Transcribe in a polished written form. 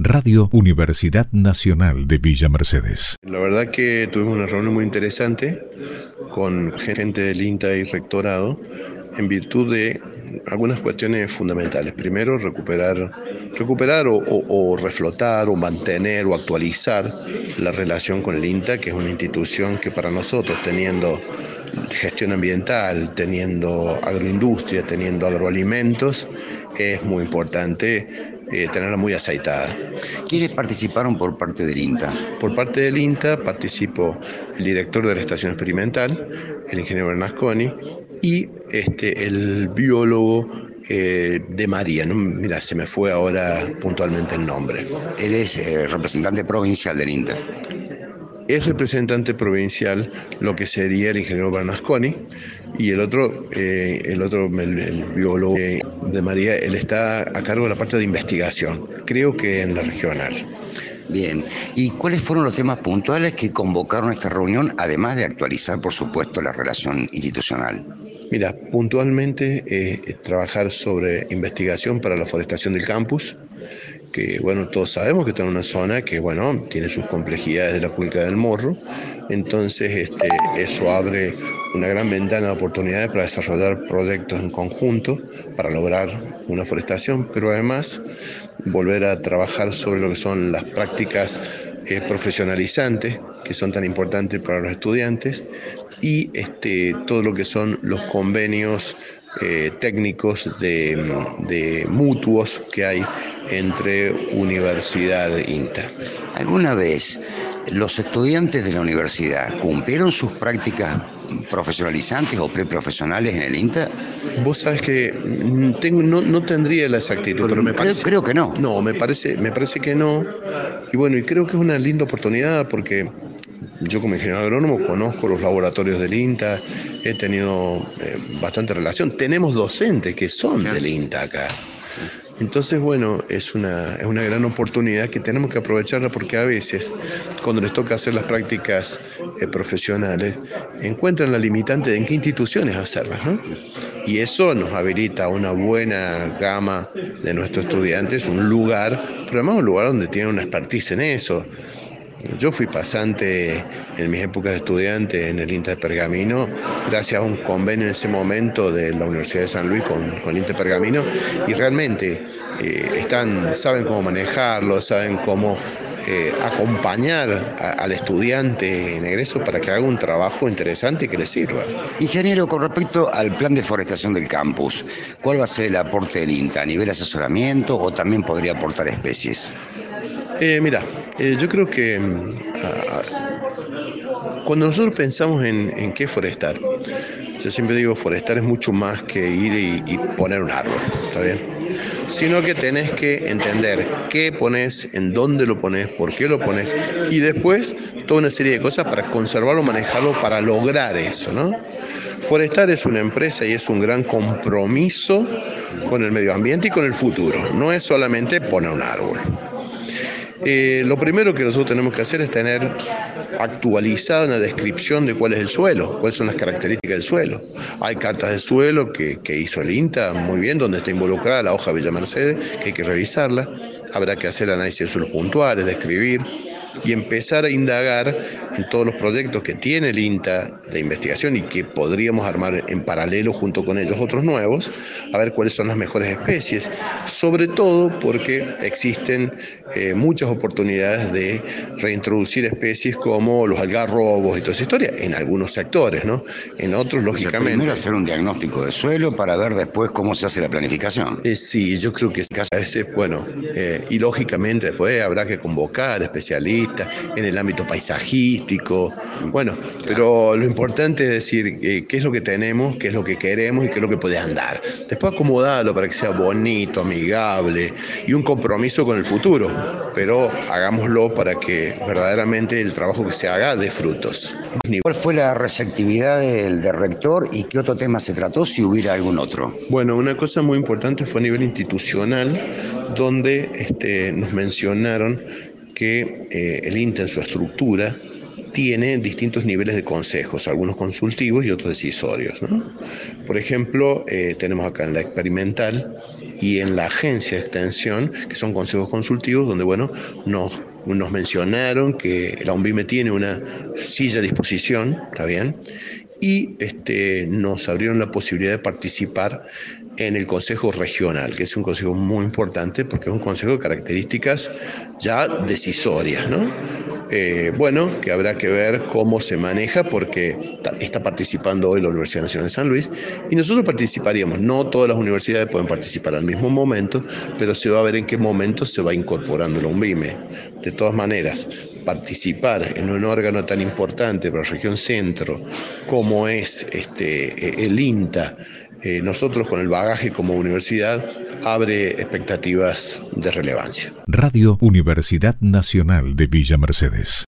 Radio Universidad Nacional de Villa Mercedes. La verdad que tuvimos una reunión muy interesante con gente del INTA y rectorado en virtud de algunas cuestiones fundamentales. Primero, recuperar o reflotar o mantener o actualizar la relación con el INTA, que es una institución que para nosotros, teniendo gestión ambiental, teniendo agroindustria, teniendo agroalimentos, es muy importante tenerla muy aceitada. ¿Quiénes participaron por parte del INTA? Por parte del INTA participó el director de la estación experimental, el ingeniero Bernasconi, y el biólogo de María, ¿no? Mira, se me fue ahora puntualmente el nombre. Él es representante provincial del INTA. Es representante provincial lo que sería el ingeniero Bernasconi, y el biólogo de María, él está a cargo de la parte de investigación, creo que en la regional. Bien, ¿y cuáles fueron los temas puntuales que convocaron a esta reunión, además de actualizar, por supuesto, la relación institucional? Mira, puntualmente trabajar sobre investigación para la forestación del campus, que bueno, todos sabemos que está en una zona que bueno, tiene sus complejidades de la cuenca del Morro, entonces eso abre una gran ventana de oportunidades para desarrollar proyectos en conjunto para lograr una forestación, pero además volver a trabajar sobre lo que son las prácticas profesionalizantes, que son tan importantes para los estudiantes, y todo lo que son los convenios técnicos de mutuos que hay entre universidad e INTA. ¿Alguna vez los estudiantes de la universidad cumplieron sus prácticas profesionalizantes o preprofesionales en el INTA? Vos sabés que no tendría la exactitud, pero me parece... Creo que no. No, me parece que no. Y bueno, y creo que es una linda oportunidad porque yo como ingeniero agrónomo conozco los laboratorios del INTA, he tenido bastante relación. Tenemos docentes que son del INTA acá. Entonces, bueno, es una gran oportunidad que tenemos que aprovecharla porque a veces, cuando les toca hacer las prácticas profesionales, encuentran la limitante de en qué instituciones hacerlas, ¿no? Y eso nos habilita una buena gama de nuestros estudiantes, un lugar, pero además un lugar donde tienen una expertise en eso. Yo fui pasante en mis épocas de estudiante en el INTA de Pergamino, gracias a un convenio en ese momento de la Universidad de San Luis con el INTA de Pergamino, y realmente saben cómo manejarlo, saben cómo acompañar al estudiante en egreso para que haga un trabajo interesante y que le sirva. Ingeniero, con respecto al plan de forestación del campus, ¿cuál va a ser el aporte del INTA? ¿A nivel asesoramiento o también podría aportar especies? Yo creo que cuando nosotros pensamos en qué forestar, yo siempre digo, forestar es mucho más que ir y poner un árbol, ¿está bien? Sino que tenés que entender qué pones, en dónde lo pones, por qué lo pones, y después toda una serie de cosas para conservarlo, manejarlo, para lograr eso, ¿no? Forestar es una empresa y es un gran compromiso con el medio ambiente y con el futuro. No es solamente poner un árbol. Lo primero que nosotros tenemos que hacer es tener actualizada una descripción de cuál es el suelo, cuáles son las características del suelo. Hay cartas de suelo que hizo el INTA muy bien, donde está involucrada la hoja Villa Mercedes, que hay que revisarla. Habrá que hacer análisis de suelos puntuales, describir y empezar a indagar en todos los proyectos que tiene el INTA de investigación y que podríamos armar en paralelo junto con ellos otros nuevos, a ver cuáles son las mejores especies, sobre todo porque existen muchas oportunidades de reintroducir especies como los algarrobos y toda esa historia, en algunos sectores, ¿no? En otros, lógicamente... Primero hacer un diagnóstico de suelo para ver después cómo se hace la planificación. Sí, yo creo que a veces, bueno, y lógicamente después habrá que convocar especialistas en el ámbito paisajístico, bueno, pero lo importante es decir qué es lo que tenemos, qué es lo que queremos y qué es lo que puede andar. Después acomodarlo para que sea bonito, amigable y un compromiso con el futuro, pero hagámoslo para que verdaderamente el trabajo que se haga dé frutos. ¿Cuál fue la receptividad del rector y qué otro tema se trató, si hubiera algún otro? Bueno, una cosa muy importante fue a nivel institucional, donde nos mencionaron que el INTA en su estructura tiene distintos niveles de consejos, algunos consultivos y otros decisorios, ¿no? Por ejemplo, tenemos acá en la experimental y en la agencia de extensión, que son consejos consultivos, donde nos mencionaron que la UNVIME tiene una silla a disposición, ¿está bien? Y nos abrieron la posibilidad de participar en el Consejo Regional, que es un consejo muy importante porque es un consejo de características ya decisorias, ¿no? Que habrá que ver cómo se maneja porque está participando hoy la Universidad Nacional de San Luis y nosotros participaríamos. No todas las universidades pueden participar al mismo momento, pero se va a ver en qué momento se va incorporando la UNVIME. De todas maneras, participar en un órgano tan importante para la región centro como es el INTA, nosotros con el bagaje como universidad, abre expectativas de relevancia. Radio Universidad Nacional de Villa Mercedes.